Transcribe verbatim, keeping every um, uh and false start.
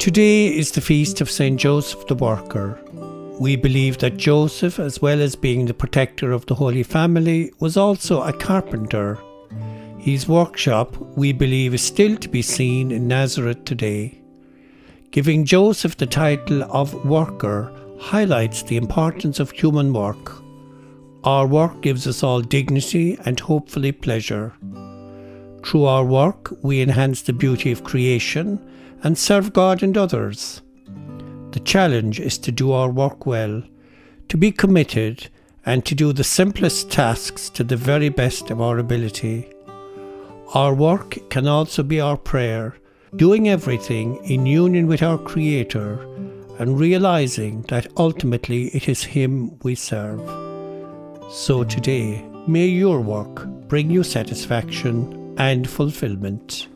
Today is the feast of Saint Joseph the Worker. We believe that Joseph, as well as being the protector of the Holy Family, was also a carpenter. His workshop, we believe, is still to be seen in Nazareth today. Giving Joseph the title of worker highlights the importance of human work. Our work gives us all dignity and hopefully pleasure. Through our work, we enhance the beauty of creation and serve God and others. The challenge is to do our work well, to be committed, and to do the simplest tasks to the very best of our ability. Our work can also be our prayer, doing everything in union with our Creator and realizing that ultimately it is Him we serve. So today, may your work bring you satisfaction and fulfillment.